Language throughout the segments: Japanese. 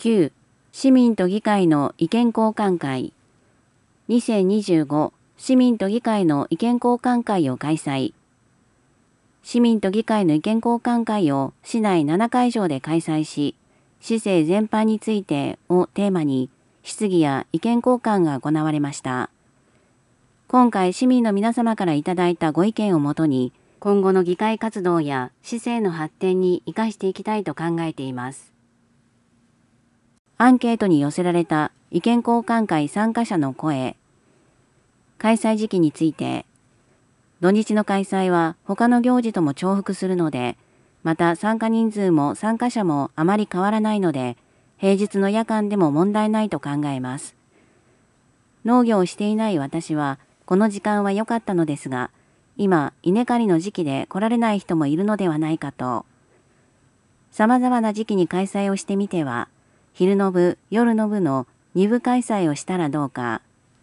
9. 市民と議会の意見交換会。2025市民と議会の意見交換会を開催。市民と議会の意見交換会を市内7会場で開催し、市政全般についてをテーマに質疑や意見交換が行われました。今回市民の皆様からいただいたご意見をもとに、今後の議会活動や市政の発展に生かしていきたいと考えています。アンケートに寄せられた意見交換会参加者の声。開催時期について、土日の開催は他の行事とも重複するので、また参加人数も参加者もあまり変わらないので、平日の夜間でも問題ないと考えます。農業をしていない私は、この時間は良かったのですが、今、稲刈りの時期で来られない人もいるのではないかと。様々な時期に開催をしてみては、昼の部、夜の部の2部開催をしたらどうか。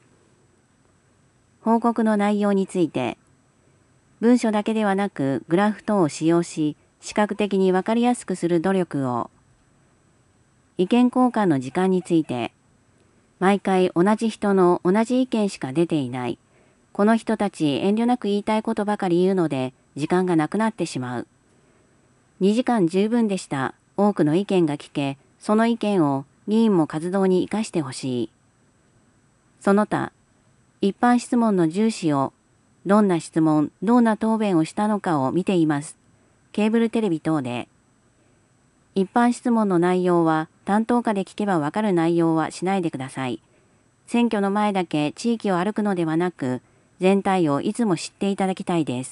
報告の内容について、文書だけではなくグラフ等を使用し、視覚的に分かりやすくする努力を。意見交換の時間について、毎回同じ人の同じ意見しか出ていない。この人たち遠慮なく言いたいことばかり言うので時間がなくなってしまう。2時間十分でした。多くの意見が聞け、その意見を議員も活動に生かしてほしい。その他、一般質問の重視を、どんな質問、どんな答弁をしたのかを見ています。ケーブルテレビ等で。一般質問の内容は担当課で聞けばわかる内容はしないでください。選挙の前だけ地域を歩くのではなく、全体をいつも知っていただきたいです。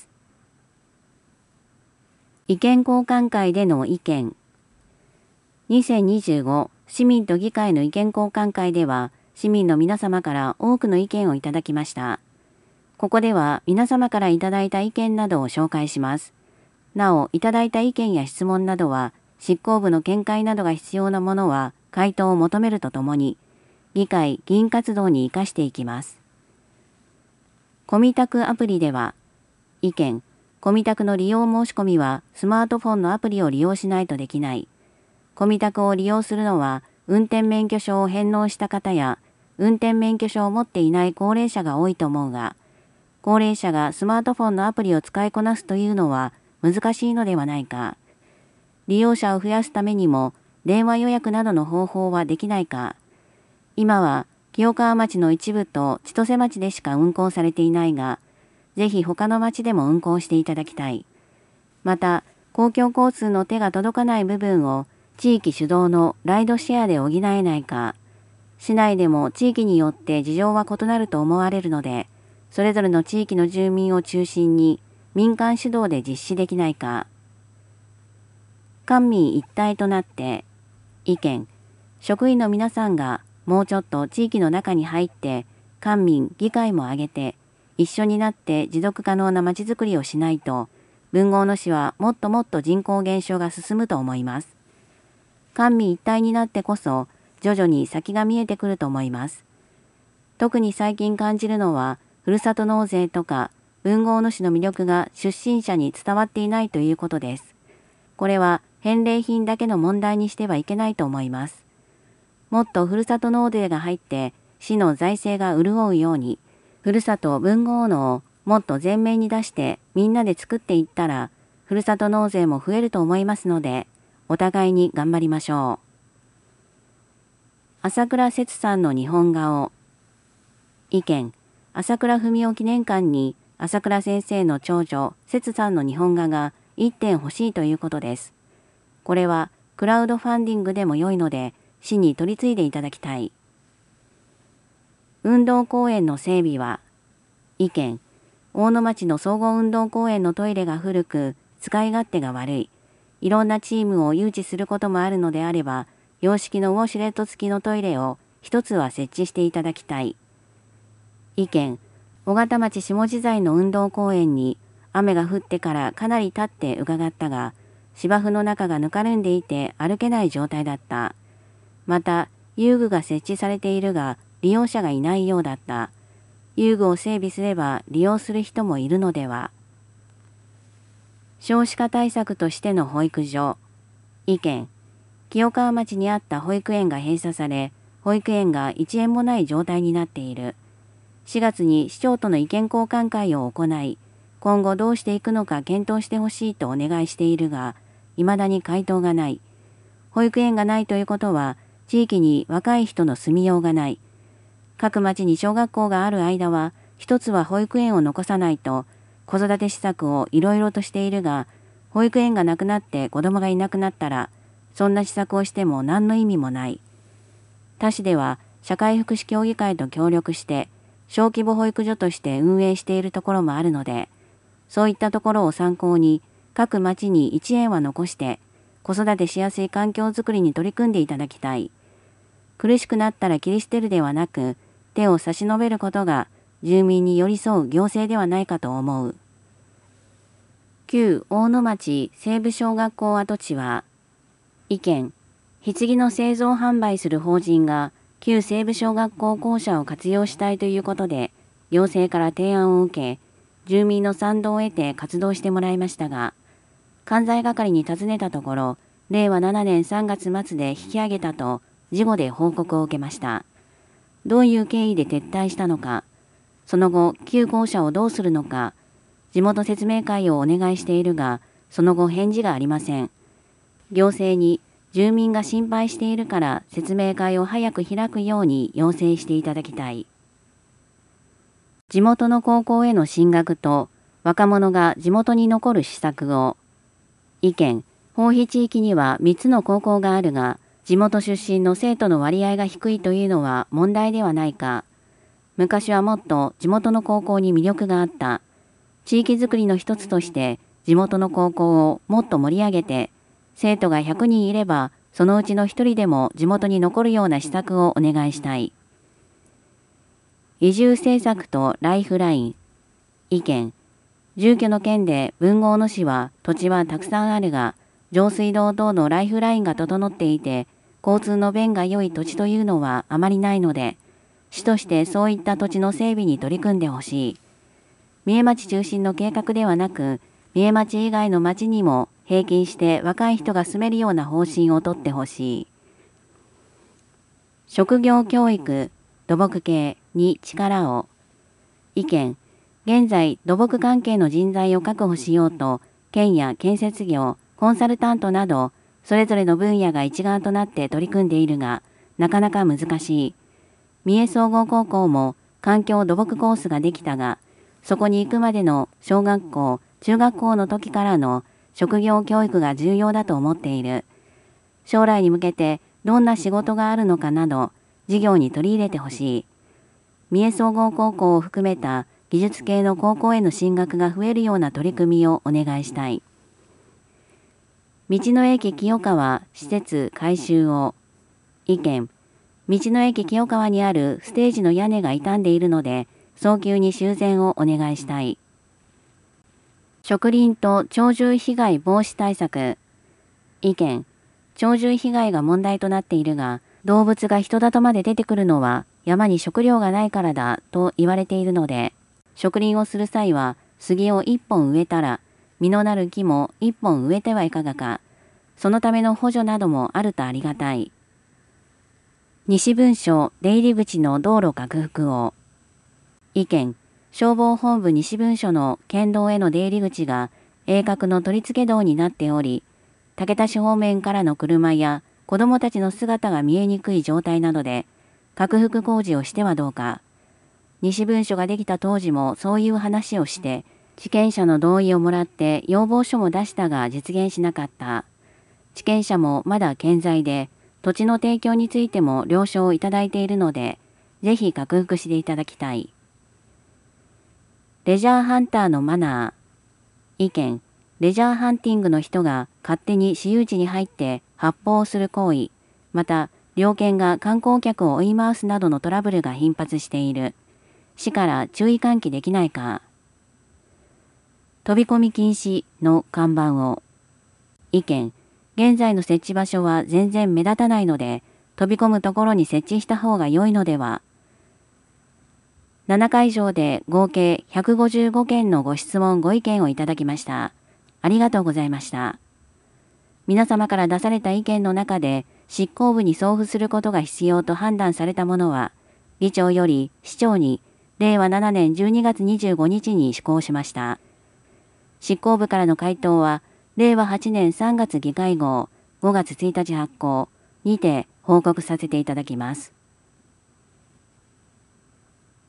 意見交換会での意見。2025市民と議会の意見交換会では、市民の皆様から多くの意見をいただきました。ここでは皆様からいただいた意見などを紹介します。なお、いただいた意見や質問などは、執行部の見解などが必要なものは回答を求めるとともに、議会・議員活動に生かしていきます。コミタクアプリでは、意見、コミタクの利用申し込みはスマートフォンのアプリを利用しないとできない。コミタクを利用するのは、運転免許証を返納した方や、運転免許証を持っていない高齢者が多いと思うが、高齢者がスマートフォンのアプリを使いこなすというのは難しいのではないか。利用者を増やすためにも、電話予約などの方法はできないか。今は、清川町の一部と千歳町でしか運行されていないが、ぜひ他の町でも運行していただきたい。また、公共交通の手が届かない部分を地域主導のライドシェアで補えないか。市内でも地域によって事情は異なると思われるので、それぞれの地域の住民を中心に民間主導で実施できないか。官民一体となって意見、職員の皆さんがもうちょっと地域の中に入って官民、議会も挙げて一緒になって持続可能なまちづくりをしないと、豊後の市はもっともっと人口減少が進むと思います。官民一体になってこそ徐々に先が見えてくると思います。特に最近感じるのは、ふるさと納税とか豊後の市の魅力が出身者に伝わっていないということです。これは返礼品だけの問題にしてはいけないと思います。もっとふるさと納税が入って市の財政が潤うように、ふるさと豊後大野をもっと前面に出してみんなで作っていったら、ふるさと納税も増えると思いますので、お互いに頑張りましょう。朝倉節さんの日本画を。意見、朝倉文夫記念館に朝倉先生の長女、節さんの日本画が1点欲しいということです。これはクラウドファンディングでも良いので、市に取り次いでいただきたい。運動公園の整備は、意見、大野町の総合運動公園のトイレが古く、使い勝手が悪い。いろんなチームを誘致することもあるのであれば、洋式のウォシュレット付きのトイレを一つは設置していただきたい。意見、小形町下地材の運動公園に雨が降ってからかなり経って伺ったが、芝生の中がぬかるんでいて歩けない状態だった。また、遊具が設置されているが、利用者がいないようだった。遊具を整備すれば利用する人もいるのでは。少子化対策としての保育所。意見、 清川町にあった保育園が閉鎖され、保育園が1円もない状態になっている。4月に市長との意見交換会を行い、今後どうしていくのか検討してほしいとお願いしているが、未だに回答がない。保育園がないということは、地域に若い人の住みようがない。各町に小学校がある間は、一つは保育園を残さないと、子育て施策をいろいろとしているが、保育園がなくなって子供がいなくなったら、そんな施策をしても何の意味もない。他市では、社会福祉協議会と協力して、小規模保育所として運営しているところもあるので、そういったところを参考に、各町に1円は残して、子育てしやすい環境づくりに取り組んでいただきたい。苦しくなったら切り捨てるではなく、手を差し伸べることが住民に寄り添う行政ではないかと思う。旧大野町西部小学校跡地は、意見、棺の製造販売する法人が旧西部小学校校舎を活用したいということで、行政から提案を受け、住民の賛同を得て活動してもらいましたが、関西係に尋ねたところ、令和7年3月末で引き上げたと事後で報告を受けました。どういう経緯で撤退したのか、その後、旧校舎をどうするのか、地元説明会をお願いしているが、その後返事がありません。行政に住民が心配しているから説明会を早く開くように要請していただきたい。地元の高校への進学と若者が地元に残る施策を。意見、豊肥地域には3つの高校があるが、地元出身の生徒の割合が低いというのは問題ではないか。昔はもっと地元の高校に魅力があった。地域づくりの一つとして地元の高校をもっと盛り上げて、生徒が100人いればそのうちの1人でも地元に残るような施策をお願いしたい。移住政策とライフライン。意見、住居の件で豊後野市は土地はたくさんあるが、上水道等のライフラインが整っていて、交通の便が良い土地というのはあまりないので、市としてそういった土地の整備に取り組んでほしい。三重町中心の計画ではなく、三重町以外の町にも平均して若い人が住めるような方針をとってほしい。職業教育、土木系に力を。意見、現在土木関係の人材を確保しようと、県や建設業、コンサルタントなど、それぞれの分野が一丸となって取り組んでいるが、なかなか難しい。三重総合高校も環境土木コースができたが、そこに行くまでの小学校、中学校の時からの職業教育が重要だと思っている。将来に向けてどんな仕事があるのかなど、授業に取り入れてほしい。三重総合高校を含めた技術系の高校への進学が増えるような取り組みをお願いしたい。道の駅清川施設改修を。意見、道の駅清川にあるステージの屋根が傷んでいるので、早急に修繕をお願いしたい。植林と鳥獣被害防止対策。意見、鳥獣被害が問題となっているが、動物が人里まで出てくるのは山に食料がないからだと言われているので、植林をする際は杉を1本植えたら、実のなる木も1本植えてはいかがか。そのための補助などもあるとありがたい。西分署出入り口の道路拡幅を。意見、消防本部西分署の県道への出入り口が鋭角の取り付け道になっており、竹田市方面からの車や子どもたちの姿が見えにくい状態なので、拡幅工事をしてはどうか。西分署ができた当時もそういう話をして、地権者の同意をもらって要望書も出したが実現しなかった。地権者もまだ健在で、土地の提供についても了承をいただいているので、ぜひ拡幅していただきたい。レジャーハンターのマナー。意見、レジャーハンティングの人が勝手に私有地に入って発砲をする行為、また、猟犬が観光客を追い回すなどのトラブルが頻発している。市から注意喚起できないか。飛び込み禁止の看板を。意見、現在の設置場所は全然目立たないので、飛び込むところに設置した方が良いのでは。7会場で合計155件のご質問ご意見をいただきました。ありがとうございました。 皆様から出された意見の中で執行部に送付することが必要と判断されたものは、議長より市長に令和7年12月25日に施行しました。執行部からの回答は、令和8年3月議会号5月1日発行にて報告させていただきます。